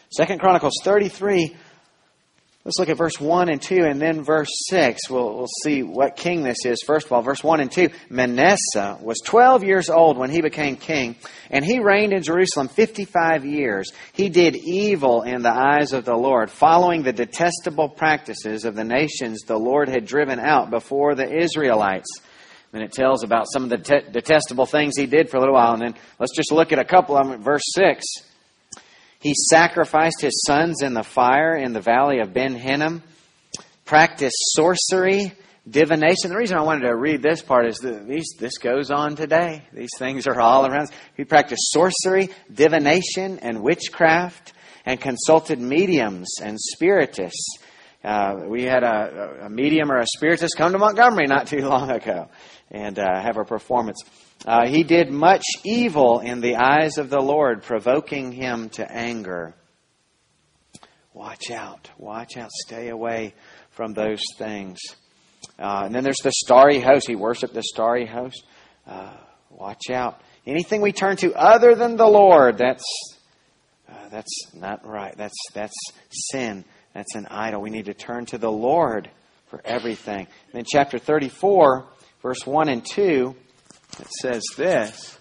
2 Chronicles 33, let's look at verse 1 and 2 and then verse 6. We'll see what king this is. First of all, verse 1 and 2. Manasseh was 12 years old when he became king, and he reigned in Jerusalem 55 years. He did evil in the eyes of the Lord, following the detestable practices of the nations the Lord had driven out before the Israelites. And it tells about some of the detestable things he did for a little while. And then let's just look at a couple of them. Verse 6. He sacrificed his sons in the fire in the valley of Ben Hinnom, practiced sorcery, divination. The reason I wanted to read this part is that this goes on today. These things are all around. He practiced sorcery, divination, and witchcraft, and consulted mediums and spiritists. We had a medium or a spiritist come to Montgomery not too long ago and have a performance. He did much evil in the eyes of the Lord, provoking him to anger. Watch out. Watch out. Stay away from those things. And then there's the starry host. He worshiped the starry host. Watch out. Anything we turn to other than the Lord, that's not right. That's sin. That's an idol. We need to turn to the Lord for everything. And then chapter 34, verse 1 and 2, it says this.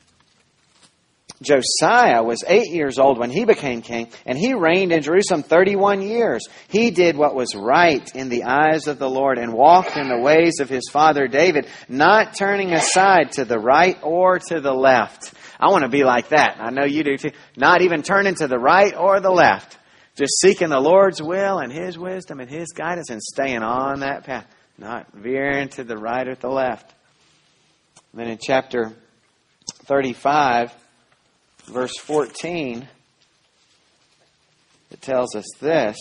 Josiah was 8 years old when he became king, and he reigned in Jerusalem 31 years. He did what was right in the eyes of the Lord and walked in the ways of his father David, not turning aside to the right or to the left. I want to be like that. I know you do too. Not even turning to the right or the left. Just seeking the Lord's will and His wisdom and His guidance and staying on that path. Not veering to the right or the left. And then in chapter 35, verse 14, it tells us this.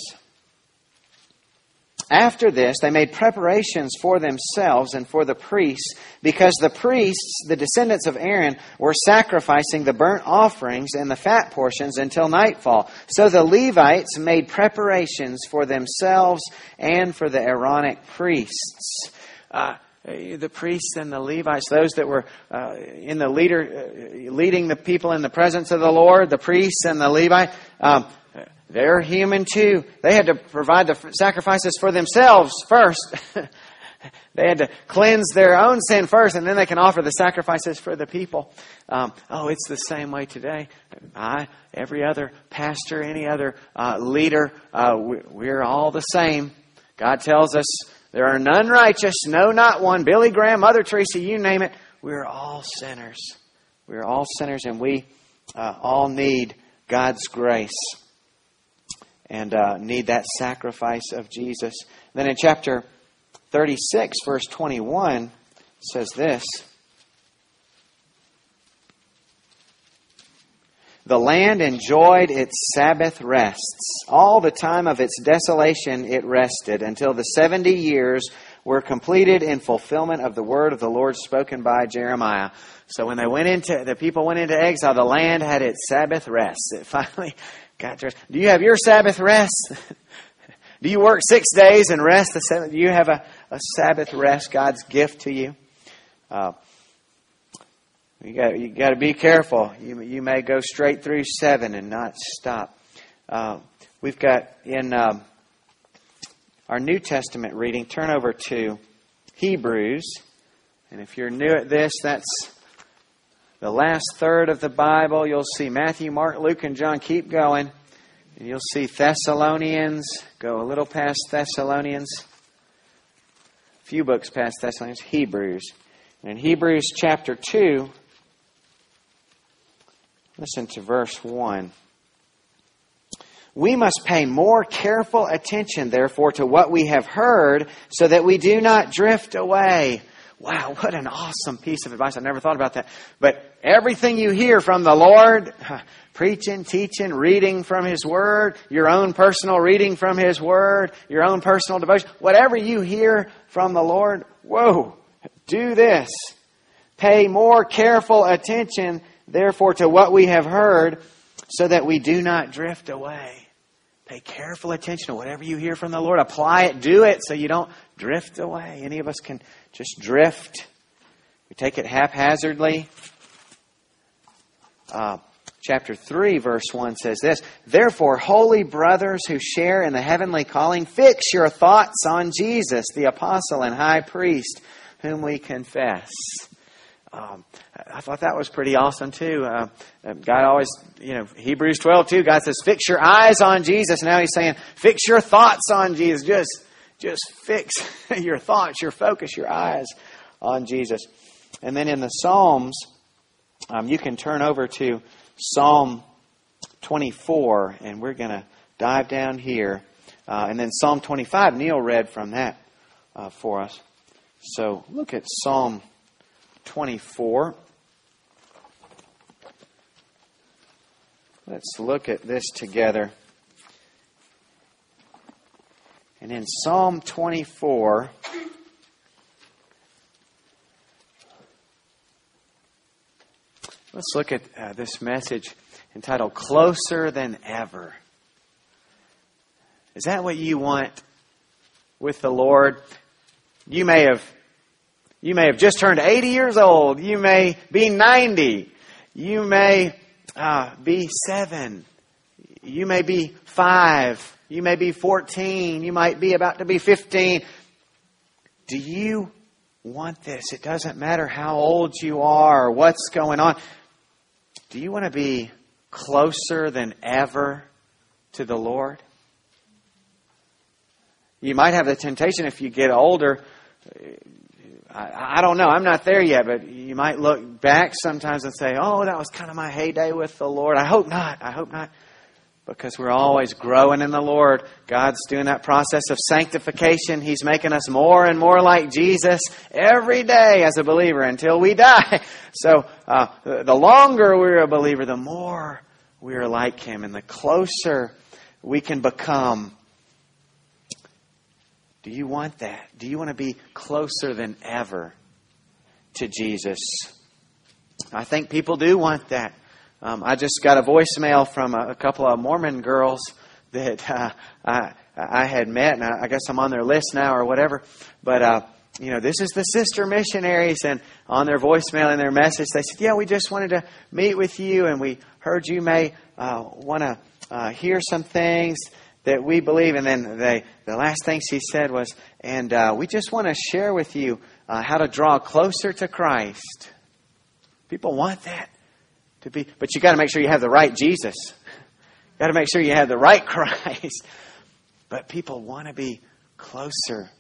After this, they made preparations for themselves and for the priests, because the priests, the descendants of Aaron, were sacrificing the burnt offerings and the fat portions until nightfall. So the Levites made preparations for themselves and for the Aaronic priests. The priests and the Levites, those that were leading the people in the presence of the Lord, the priests and the Levites, they're human too. They had to provide the sacrifices for themselves first. They had to cleanse their own sin first, and then they can offer the sacrifices for the people. It's the same way today. Every other pastor, any other leader, we're all the same. God tells us there are none righteous, no, not one. Billy Graham, Mother Teresa, you name it. We're all sinners. We're all sinners, and we all need God's grace and need that sacrifice of Jesus. Then in chapter 36, verse 21, it says this. The land enjoyed its Sabbath rests. All the time of its desolation it rested, until the 70 years were completed in fulfillment of the word of the Lord spoken by Jeremiah. So when the people went into exile, the land had its Sabbath rest. It finally got to rest. Do you have your Sabbath rest? Do you work 6 days and rest the seventh? Do you have a Sabbath rest, God's gift to you? You got to be careful. You may go straight through 7 and not stop. We've got in our New Testament reading, turn over to Hebrews. And if you're new at this, that's the last third of the Bible. You'll see Matthew, Mark, Luke, and John. Keep going. And you'll see Thessalonians. Go a little past Thessalonians. A few books past Thessalonians. Hebrews. And in Hebrews chapter 2, listen to verse 1. We must pay more careful attention, therefore, to what we have heard, so that we do not drift away. Wow, what an awesome piece of advice. I never thought about that. But everything you hear from the Lord, preaching, teaching, reading from His Word, your own personal reading from His Word, your own personal devotion, whatever you hear from the Lord, do this. Pay more careful attention, therefore, to what we have heard, so that we do not drift away. Pay careful attention to whatever you hear from the Lord. Apply it, do it, so you don't drift away. Any of us can just drift. We take it haphazardly. chapter 3, verse 1 says this, "Therefore, holy brothers who share in the heavenly calling, fix your thoughts on Jesus, the apostle and high priest, whom we confess." I thought that was pretty awesome too. God always, Hebrews 12:2, God says, "Fix your eyes on Jesus." Now He's saying, "Fix your thoughts on Jesus." Just fix your thoughts, your focus, your eyes on Jesus. And then in the Psalms, you can turn over to Psalm 24, and we're going to dive down here. And then Psalm 25, Neil read from that for us. So look at Psalm 24. Let's look at this together. And in Psalm 24, let's look at this message entitled "Closer Than Ever." Is that what you want with the Lord? You may have just turned 80 years old. You may be 90. You may be 7. You may be 5. You may be 14. You might be about to be 15. Do you want this? It doesn't matter how old you are or what's going on. Do you want to be closer than ever to the Lord? You might have the temptation if you get older. I don't know. I'm not there yet, but you might look back sometimes and say, "Oh, that was kind of my heyday with the Lord." I hope not. I hope not. Because we're always growing in the Lord. God's doing that process of sanctification. He's making us more and more like Jesus every day as a believer until we die. So the longer we're a believer, the more we're like Him and the closer we can become. Do you want that? Do you want to be closer than ever to Jesus? I think people do want that. I just got a voicemail from a couple of Mormon girls that I had met, and I guess I'm on their list now or whatever. But, this is the sister missionaries, and on their voicemail and their message, they said, "Yeah, we just wanted to meet with you, and we heard you may want to hear some things that we believe." And then the last thing she said was, "And we just want to share with you how to draw closer to Christ." People want that. But you got to make sure you have the right Jesus. You got to make sure you have the right Christ. But people want to be closer.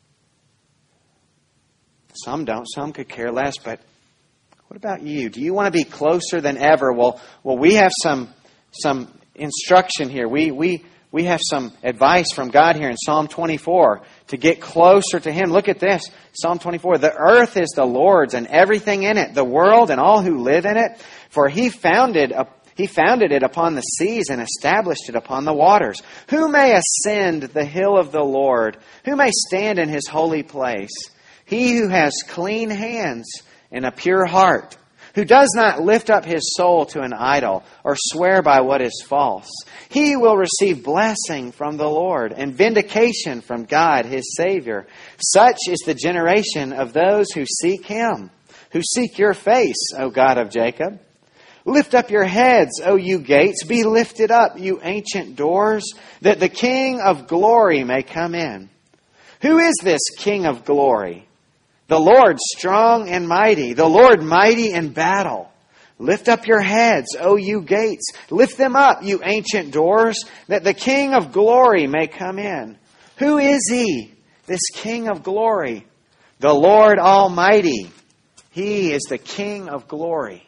Some don't. Some could care less. But what about you? Do you want to be closer than ever? Well, we have some instruction here. We have some advice from God here in Psalm 24 to get closer to Him. Look at this. Psalm 24. "The earth is the Lord's and everything in it, the world and all who live in it. For He founded it upon the seas and established it upon the waters. Who may ascend the hill of the Lord? Who may stand in His holy place? He who has clean hands and a pure heart, who does not lift up his soul to an idol or swear by what is false. He will receive blessing from the Lord and vindication from God His Savior. Such is the generation of those who seek Him, who seek your face, O God of Jacob. Lift up your heads, O you gates. Be lifted up, you ancient doors, that the King of glory may come in. Who is this King of glory? The Lord strong and mighty, the Lord mighty in battle. Lift up your heads, O you gates. Lift them up, you ancient doors, that the King of glory may come in. Who is He, this King of glory? The Lord Almighty. He is the King of glory.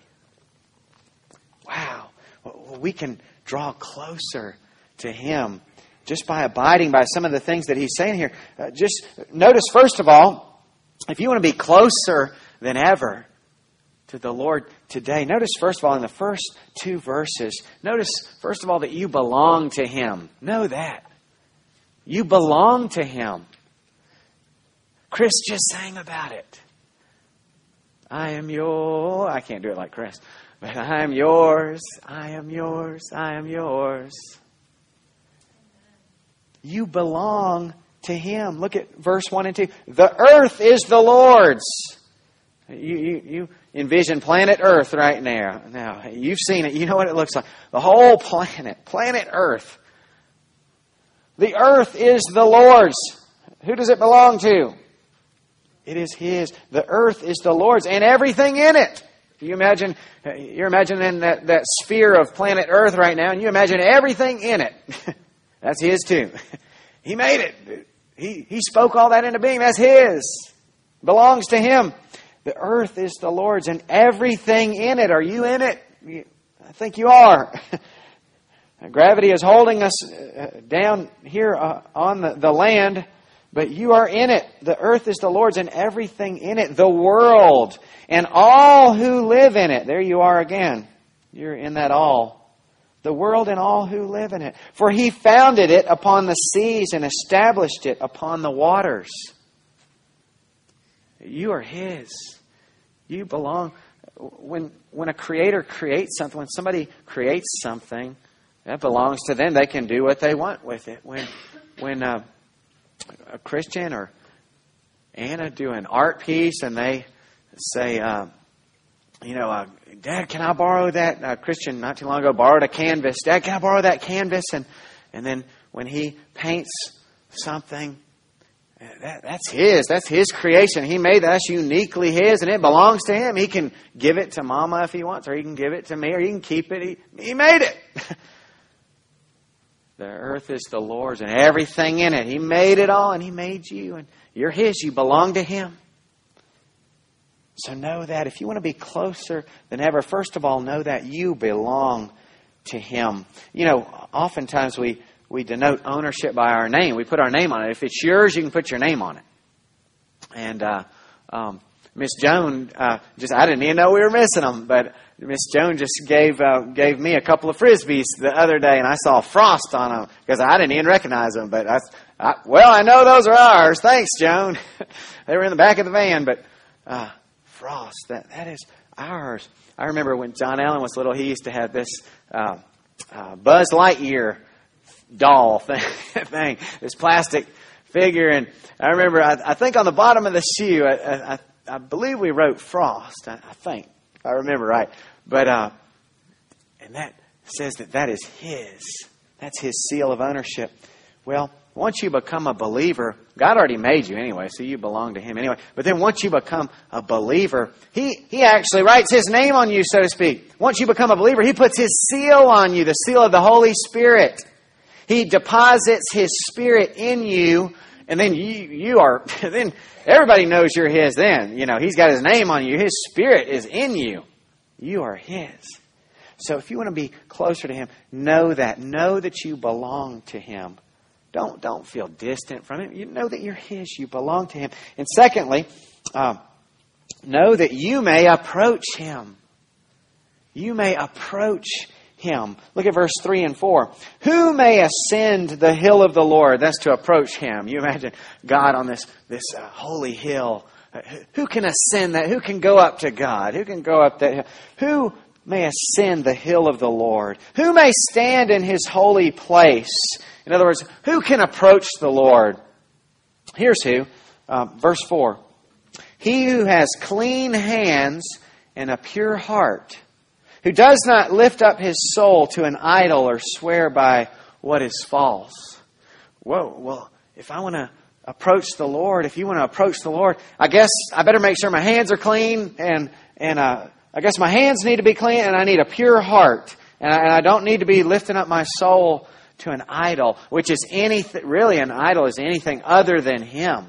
Wow. We can draw closer to Him just by abiding by some of the things that He's saying here. Just notice, first of all, if you want to be closer than ever to the Lord today, notice, first of all, in the first 2 verses, notice, first of all, that you belong to Him. Know that. You belong to Him. Chris just sang about it. I can't do it like Chris. But I am yours, I am yours, I am yours. You belong to Him. Look at verse 1 and 2. The earth is the Lord's You envision planet Earth right now. Now, you've seen it. You know what it looks like. The whole planet Earth. The earth is the Lord's. Who does it belong to? It is His. The earth is the Lord's and everything in it. You're imagining that sphere of planet Earth right now, and you imagine everything in it. That's His too. He made it. He spoke all that into being. That's His. Belongs to Him. The earth is the Lord's and everything in it. Are you in it? I think you are. Gravity is holding us down here on the land, but you are in it. The earth is the Lord's and everything in it. The world and all who live in it. There you are again. You're in that all. The world and all who live in it. For He founded it upon the seas and established it upon the waters. You are His. You belong. When a creator creates something, when somebody creates something, that belongs to them. They can do what they want with it. When a Christian or Anna do an art piece and they say, Dad, can I borrow that? Christian not too long ago borrowed a canvas. Dad, can I borrow that canvas? And then when he paints something, that's his. That's his creation. He made that. That's uniquely his, and it belongs to him. He can give it to Mama if he wants, or he can give it to me, or he can keep it. He made it. The earth is the Lord's and everything in it. He made it all, and He made you, and you're His. You belong to Him. So know that. If you want to be closer than ever, first of all, know that you belong to Him. You know, oftentimes we denote ownership by our name. We put our name on it. If it's yours, you can put your name on it. And Miss Joan, I didn't even know we were missing them, but Miss Joan just gave me a couple of Frisbees the other day, and I saw Frost on them because I didn't even recognize them. But I know those are ours. Thanks, Joan. They were in the back of the van, but Frost, that is ours. I remember when John Allen was little, he used to have this Buzz Lightyear doll thing, this plastic figure, and I remember I think on the bottom of the shoe I believe we wrote Frost. I think if I remember right, but and that says that is his. That's His seal of ownership. Well, once you become a believer, God already made you anyway, so you belong to Him anyway. But then once you become a believer, He actually writes His name on you, so to speak. Once you become a believer, He puts His seal on you, the seal of the Holy Spirit. He deposits His Spirit in you, and then you are, then everybody knows you're His then. You know, He's got His name on you. His Spirit is in you. You are His. So if you want to be closer to Him, know that. Know that you belong to Him. Don't feel distant from Him. You know that you're His. You belong to Him. And secondly, know that you may approach Him. You may approach Him. Look at verse 3 and 4. Who may ascend the hill of the Lord? That's to approach Him. You imagine God on this holy hill. Who can ascend that? Who can go up to God? Who can go up that hill? Who may ascend the hill of the Lord? Who may stand in His holy place? In other words, who can approach the Lord? Here's who. Verse 4. He who has clean hands and a pure heart, who does not lift up his soul to an idol or swear by what is false. Whoa, well, if I want to approach the Lord, if you want to approach the Lord, I guess I better make sure my hands are clean, and I guess my hands need to be clean, and I need a pure heart, and I don't need to be lifting up my soul to an idol, which is anything. Really, an idol is anything other than Him.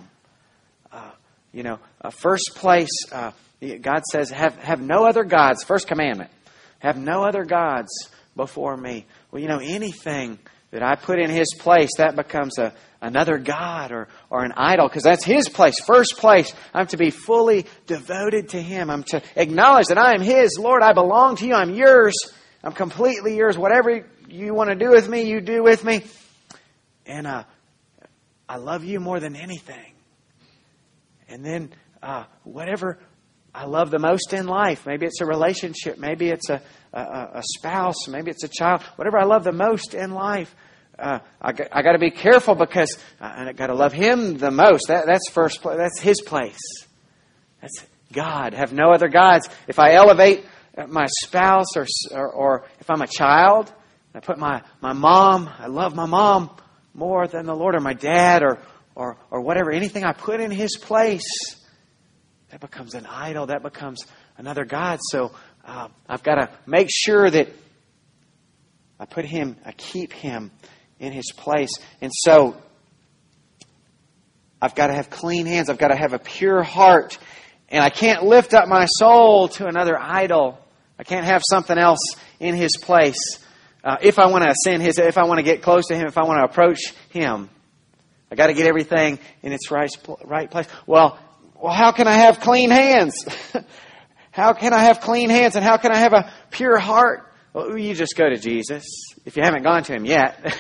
First place, God says, have no other gods. First commandment. Have no other gods before me. Well, anything that I put in His place, that becomes another god or an idol, because that's His place. First place, I'm to be fully devoted to Him. I'm to acknowledge that I am His. Lord, I belong to You. I'm Yours. I'm completely Yours. Whatever You want to do with me, You do with me. And I love You more than anything. And then whatever I love the most in life. Maybe it's a relationship. Maybe it's a spouse. Maybe it's a child. Whatever I love the most in life, I got to be careful because I got to love Him the most. That's first place. That's His place. God. Have no other gods. If I elevate my spouse or if I'm a child, I put my mom, I love my mom more than the Lord, or my dad, or whatever, anything I put in His place, that becomes an idol. That becomes another God. So I've got to make sure that I keep Him in His place. And so I've got to have clean hands. I've got to have a pure heart. And I can't lift up my soul to another idol. I can't have something else in His place. If I want to ascend if I want to get close to Him, if I want to approach Him, I got to get everything in its right place. Well, how can I have clean hands? How can I have clean hands, and how can I have a pure heart? Well, you just go to Jesus. If you haven't gone to Him yet,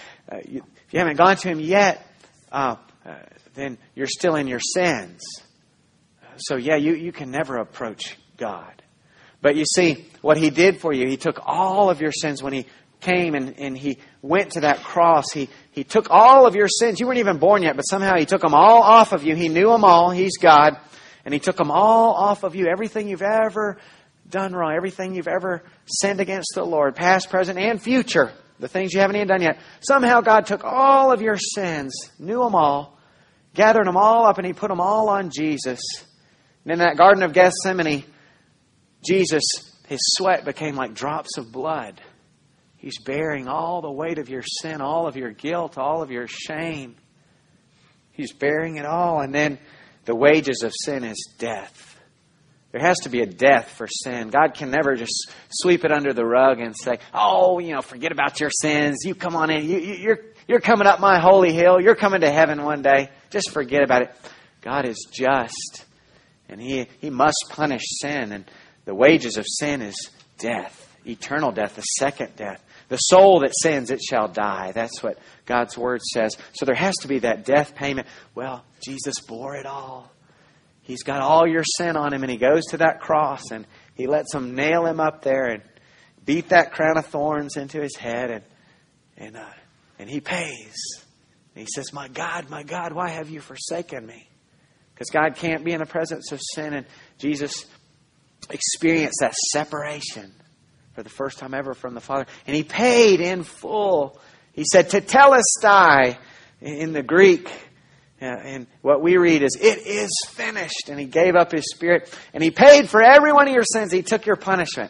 then you're still in your sins. So yeah, you can never approach God. But you see, what He did for you, He took all of your sins when He came and He went to that cross. He took all of your sins. You weren't even born yet, but somehow He took them all off of you. He knew them all. He's God. And He took them all off of you. Everything you've ever done wrong, everything you've ever sinned against the Lord, past, present, and future, the things you haven't even done yet. Somehow God took all of your sins, knew them all, gathered them all up, and He put them all on Jesus. And in that Garden of Gethsemane, Jesus, His sweat became like drops of blood. He's bearing all the weight of your sin, all of your guilt, all of your shame. He's bearing it all. And then the wages of sin is death. There has to be a death for sin. God can never just sweep it under the rug and say, forget about your sins. You come on in. You're coming up my holy hill. You're coming to heaven one day. Just forget about it. God is just. And He must punish sin. And the wages of sin is death, eternal death, the second death. The soul that sins, it shall die. That's what God's Word says. So there has to be that death payment. Well, Jesus bore it all. He's got all your sin on Him, and He goes to that cross, and He lets them nail Him up there and beat that crown of thorns into His head, and He pays. And He says, my God, why have you forsaken me? Because God can't be in the presence of sin, and Jesus experienced that separation for the first time ever from the Father. And He paid in full. He said, tetelestai in the Greek. And what we read is, it is finished. And He gave up His Spirit. And He paid for every one of your sins. He took your punishment.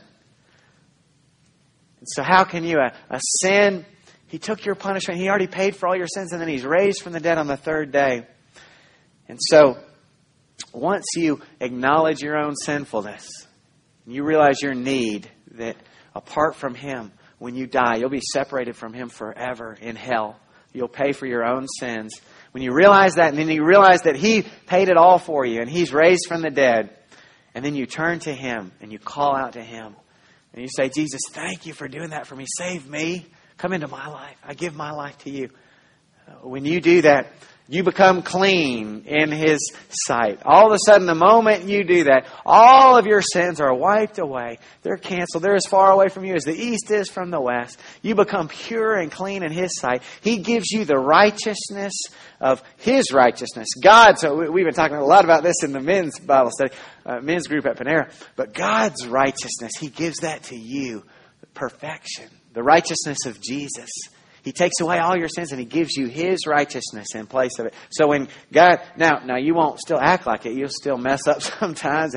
And so how can you ascend? He took your punishment. He already paid for all your sins. And then He's raised from the dead on the third day. And so once you acknowledge your own sinfulness, you realize your need, that apart from Him, when you die, you'll be separated from Him forever in hell. You'll pay for your own sins. When you realize that, and then you realize that He paid it all for you, and He's raised from the dead, and then you turn to Him, and you call out to Him, and you say, Jesus, thank You for doing that for me. Save me. Come into my life. I give my life to You. When you do that, you become clean in His sight. All of a sudden, the moment you do that, all of your sins are wiped away. They're canceled. They're as far away from you as the east is from the west. You become pure and clean in His sight. He gives you the righteousness of His righteousness. God, so we've been talking a lot about this in the men's Bible study, men's group at Panera. But God's righteousness, He gives that to you. Perfection. The righteousness of Jesus. He takes away all your sins and He gives you His righteousness in place of it. So when God, now you won't still act like it. You'll still mess up sometimes.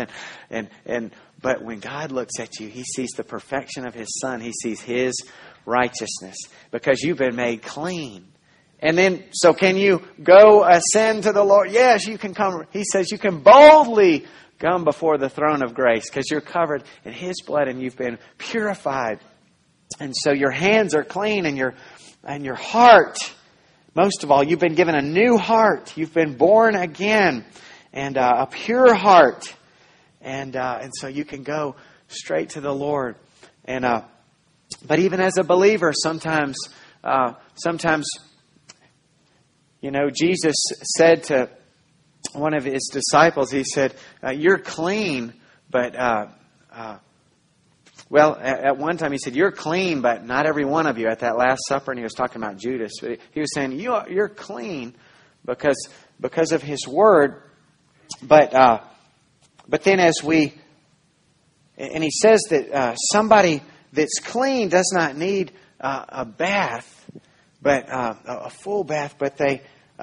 But when God looks at you, He sees the perfection of His Son. He sees His righteousness because you've been made clean. And then, so can you go ascend to the Lord? Yes, you can come. He says you can boldly come before the throne of grace because you're covered in His blood and you've been purified. And so your hands are clean and your heart, most of all, you've been given a new heart. You've been born again, and a pure heart, and so you can go straight to the Lord. But even as a believer, sometimes, Jesus said to one of His disciples, He said, "You're clean, but." Well, at one time He said, "You're clean, but not every one of you." At that Last Supper, and He was talking about Judas. He was saying, "You're clean because of His word, but But then and he says that somebody that's clean does not need a bath, but a full bath, but they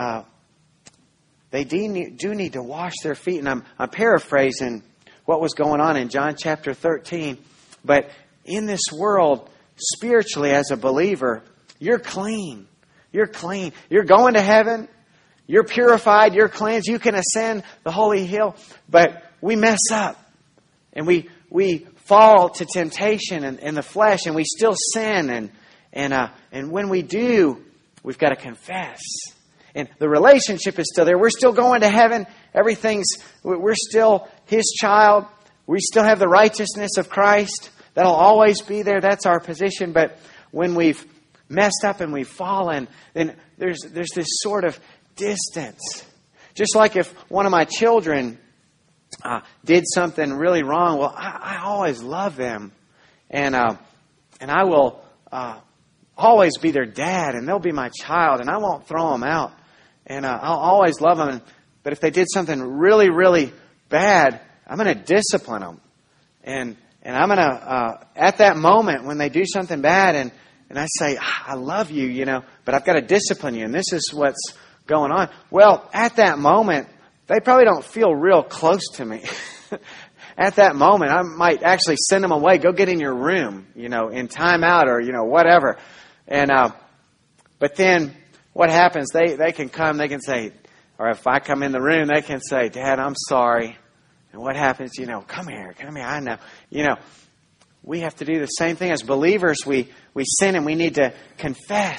do need to wash their feet. And I'm paraphrasing what was going on in John chapter 13. But in this world, spiritually as a believer, you're clean. You're clean. You're going to heaven. You're purified. You're cleansed. You can ascend the holy hill. But we mess up. And we fall to temptation and the flesh. And we still sin. And when we do, we've got to confess. And the relationship is still there. We're still going to heaven. We're still His child. We still have the righteousness of Christ. That'll always be there. That's our position. But when we've messed up and we've fallen, then there's this sort of distance. Just like if one of my children did something really wrong, well, I always love them. And I will always be their dad, and they'll be my child, and I won't throw them out. And I'll always love them. But if they did something really, really bad, I'm going to discipline them. And I'm going to, at that moment when they do something bad, and I say, I love you, but I've got to discipline you, and this is what's going on. Well, at that moment, they probably don't feel real close to me. At that moment, I might actually send them away. Go get in your room, in timeout or, whatever. And but then what happens? They can come, they can say, or if I come in the room, they can say, Dad, I'm sorry. And what happens? Come here, I know. We have to do the same thing as believers. We sin and we need to confess.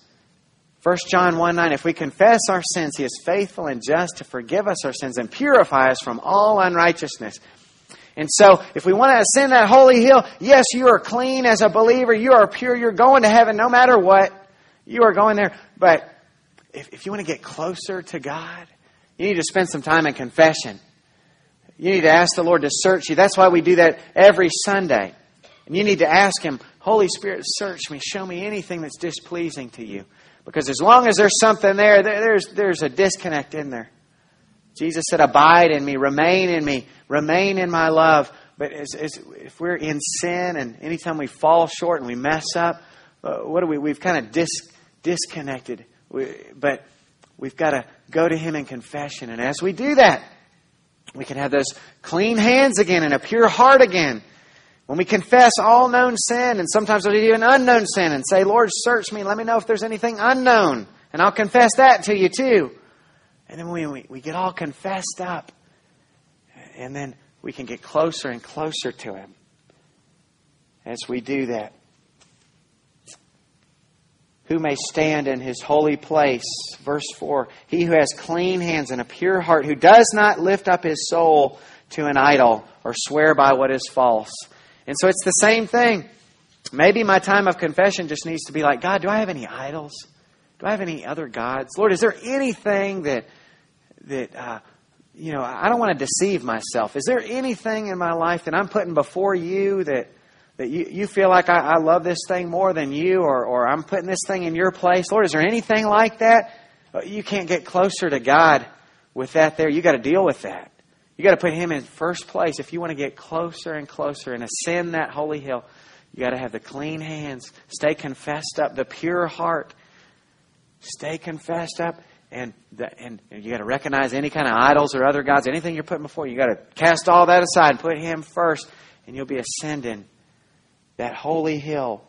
1 John 1:9, if we confess our sins, He is faithful and just to forgive us our sins and purify us from all unrighteousness. And so, if we want to ascend that holy hill, yes, you are clean as a believer. You are pure. You're going to heaven no matter what. You are going there. But if you want to get closer to God, you need to spend some time in confession. You need to ask the Lord to search you. That's why we do that every Sunday. And you need to ask Him, Holy Spirit, search me. Show me anything that's displeasing to you. Because as long as there's something there, there's a disconnect in there. Jesus said, abide in me, remain in my love. But if we're in sin and anytime we fall short and we mess up, we've kind of disconnected. But we've got to go to Him in confession. And as we do that, we can have those clean hands again and a pure heart again. When we confess all known sin and sometimes even unknown sin and say, Lord, search me. Let me know if there's anything unknown. And I'll confess that to you too. And then we get all confessed up. And then we can get closer and closer to Him as we do that. Who may stand in His holy place? Verse 4, he who has clean hands and a pure heart, who does not lift up his soul to an idol or swear by what is false. And so it's the same thing. Maybe my time of confession just needs to be like, God, do I have any idols? Do I have any other gods? Lord, is there anything that I don't want to deceive myself. Is there anything in my life that I'm putting before you that you feel like I love this thing more than you, or I'm putting this thing in your place? Lord, is there anything like that? You can't get closer to God with that there. You got to deal with that. You got to put Him in first place. If you want to get closer and closer and ascend that holy hill, you got to have the clean hands. Stay confessed up. The pure heart. Stay confessed up. And you got to recognize any kind of idols or other gods, anything you're putting before you. You got to cast all that aside and put Him first. And you'll be ascending that holy hill.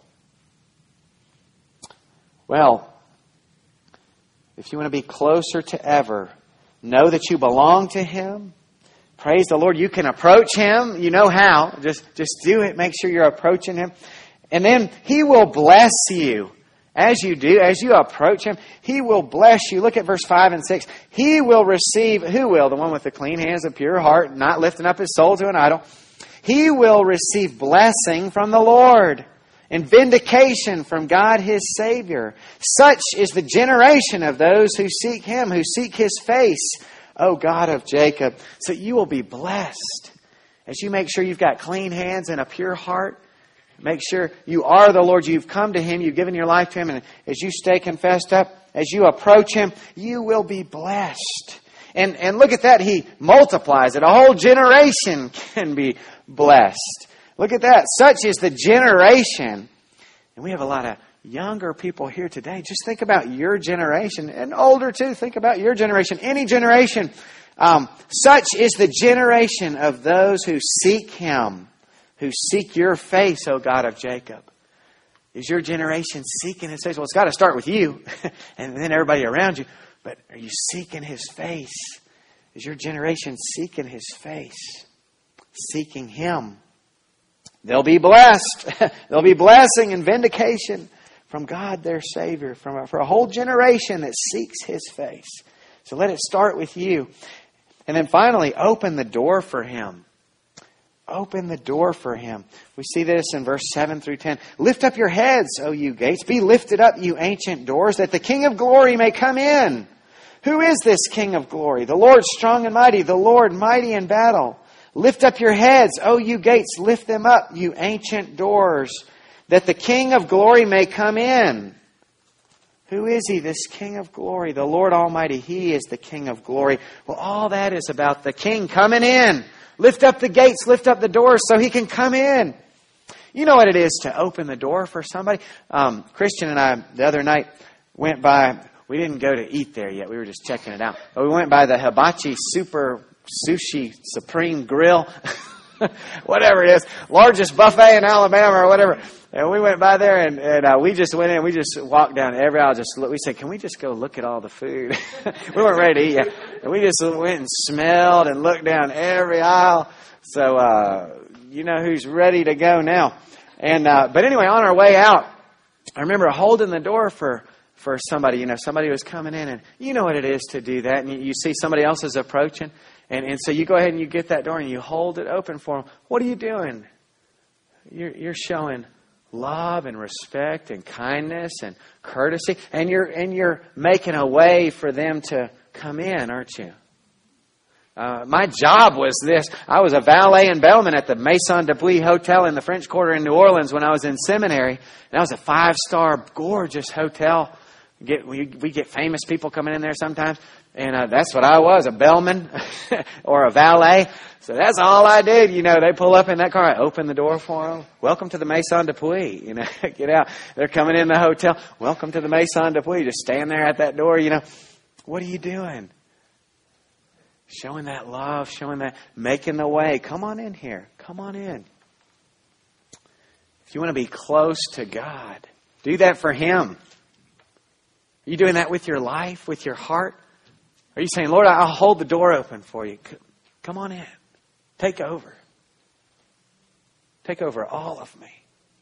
Well, if you want to be closer to ever, know that you belong to Him. Praise the Lord. You can approach Him. You know how. Just do it. Make sure you're approaching Him. And then He will bless you. As you do, as you approach Him, He will bless you. Look at verse 5 and 6. He will receive, who will? The one with the clean hands and pure heart, not lifting up his soul to an idol. He will receive blessing from the Lord and vindication from God His Savior. Such is the generation of those who seek Him, who seek His face, O God of Jacob. So you will be blessed as you make sure you've got clean hands and a pure heart. Make sure you are the Lord. You've come to Him. You've given your life to Him. And as you stay confessed up, as you approach Him, you will be blessed. And look at that. He multiplies it. A whole generation can be blessed. Look at that. Such is the generation. And we have a lot of younger people here today. Just think about your generation. And older too. Think about your generation. Any generation. Such is the generation of those who seek Him. Who seek your face, O God of Jacob. Is your generation seeking His face? Well, it's got to start with you. And then everybody around you. But are you seeking His face? Is your generation seeking His face? Seeking Him. They'll be blessed. There'll be blessing and vindication from God their Savior. For a whole generation that seeks His face. So let it start with you. And then finally, open the door for Him. Open the door for Him. We see this in verse 7 through 10. Lift up your heads, O you gates. Be lifted up, you ancient doors, that the King of glory may come in. Who is this King of glory? The Lord strong and mighty, the Lord mighty in battle. Lift up your heads, O you gates. Lift them up, you ancient doors, that the King of glory may come in. Who is He, this King of glory? The Lord Almighty, He is the King of glory. Well, all that is about the King coming in. Lift up the gates, lift up the doors so He can come in. You know what it is to open the door for somebody? Christian and I, the other night, went by. We didn't go to eat there yet. We were just checking it out. But we went by the Hibachi Super Sushi Supreme Grill. Whatever it is. Largest buffet in Alabama or whatever. And we went by there and we just went in. We just walked down every aisle. We said, can we just go look at all the food? We weren't ready to eat yet. And we just went and smelled and looked down every aisle. So, you know who's ready to go now. And but anyway, on our way out, I remember holding the door for somebody. You know, somebody was coming in. And you know what it is to do that. And you see somebody else is approaching. And so you go ahead and you get that door and you hold it open for them. What are you doing? You're showing love and respect and kindness and courtesy. And you're making a way for them to come in, aren't you? My job was this. I was a valet and bellman at the Maison de Puy Hotel in the French Quarter in New Orleans when I was in seminary. And that was a 5-star, gorgeous hotel. We get famous people coming in there sometimes. And that's what I was, a bellman or a valet. So that's all I did. You know, they pull up in that car. I open the door for them. Welcome to the Maison de Puy. You know, get out. They're coming in the hotel. Welcome to the Maison de Puy. Just stand there at that door, you know. What are you doing? Showing that love, showing that, making the way. Come on in here. Come on in. If you want to be close to God, do that for Him. Are you doing that with your life, with your heart? Are you saying, Lord, I'll hold the door open for you. Come on in. Take over. Take over all of me.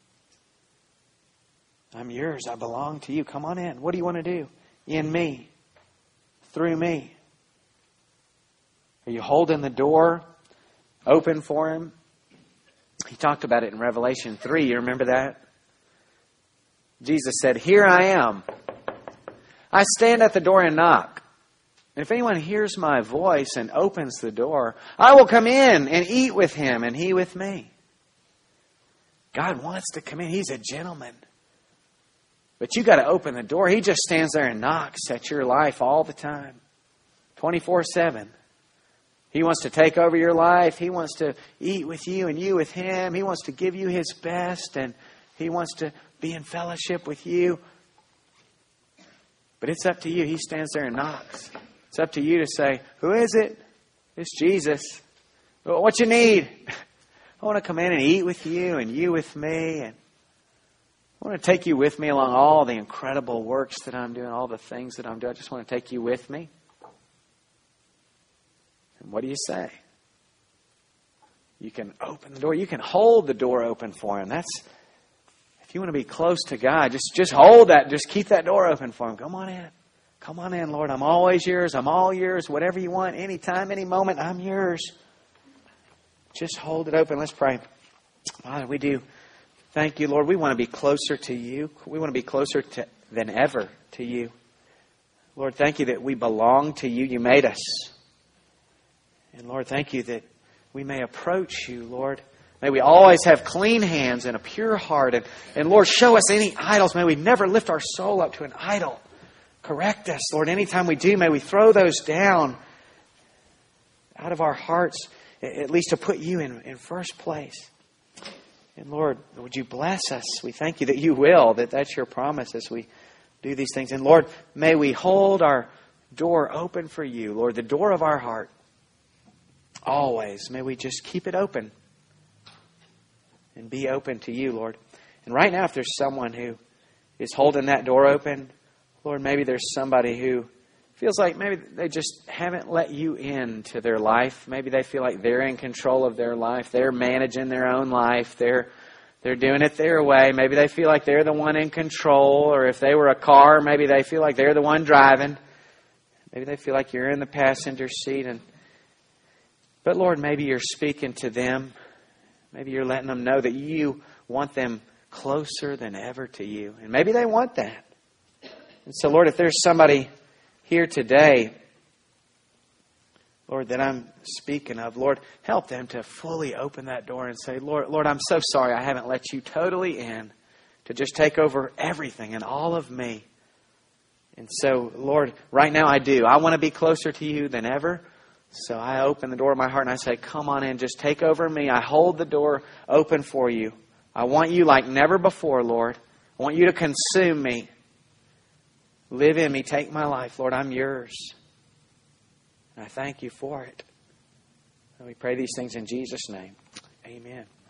I'm yours. I belong to you. Come on in. What do you want to do? In me. Through me. Are you holding the door open for Him? He talked about it in Revelation 3. You remember that? Jesus said, here I am. I stand at the door and knock. And if anyone hears my voice and opens the door, I will come in and eat with him and he with me. God wants to come in. He's a gentleman. But you got to open the door. He just stands there and knocks at your life all the time. 24/7. He wants to take over your life. He wants to eat with you and you with Him. He wants to give you His best and He wants to be in fellowship with you. But it's up to you. He stands there and knocks. It's up to you to say, who is it? It's Jesus. What you need? I want to come in and eat with you and you with me. And I want to take you with me along all the incredible works that I'm doing, all the things that I'm doing. I just want to take you with me. And what do you say? You can open the door. You can hold the door open for Him. That's, if you want to be close to God, just hold that. Just keep that door open for Him. Come on in. Come on in, Lord. I'm always yours. I'm all yours. Whatever you want, anytime, any moment, I'm yours. Just hold it open. Let's pray. Father, we do. Thank you, Lord. We want to be closer to you. We want to be closer than ever to you. Lord, thank you that we belong to you. You made us. And Lord, thank you that we may approach you, Lord. May we always have clean hands and a pure heart. And Lord, show us any idols. May we never lift our soul up to an idol. Correct us, Lord. Anytime we do, may we throw those down. out of our hearts, at least to put you in first place. And Lord, would you bless us? We thank you that you will, that that's your promise as we do these things. And Lord, may we hold our door open for you, Lord, the door of our heart. Always, may we just keep it open and be open to you, Lord. And right now, if there's someone who is holding that door open, Lord, maybe there's somebody who feels like maybe they just haven't let you into their life. Maybe they feel like they're in control of their life. They're managing their own life. They're doing it their way. Maybe they feel like they're the one in control. Or if they were a car, maybe they feel like they're the one driving. Maybe they feel like you're in the passenger seat. But Lord, maybe you're speaking to them. Maybe you're letting them know that you want them closer than ever to you. And maybe they want that. And so, Lord, if there's somebody here today, Lord, that I'm speaking of, Lord, help them to fully open that door and say, Lord, I'm so sorry I haven't let you totally in to just take over everything and all of me. And so, Lord, right now I do. I want to be closer to you than ever. So I open the door of my heart and I say, come on in, just take over me. I hold the door open for you. I want you like never before, Lord. I want you to consume me. Live in me. Take my life. Lord, I'm yours. And I thank you for it. And we pray these things in Jesus' name. Amen.